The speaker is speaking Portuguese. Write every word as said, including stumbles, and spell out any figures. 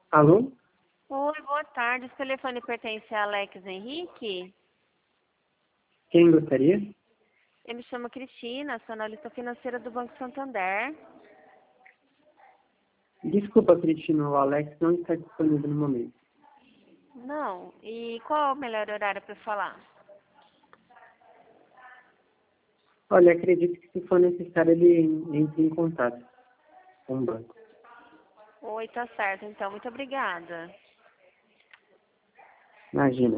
Alô? Oi, boa tarde. Esse telefone pertence a Alex Henrique? Quem gostaria? Eu me chamo Cristina, sou analista financeira do Banco Santander. Desculpa, Cristina, o Alex não está disponível no momento. Não. E qual é o melhor horário para falar? Olha, acredito que se for necessário ele entre em contato com o banco. Oi, tá certo. Então, muito obrigada. Imagina.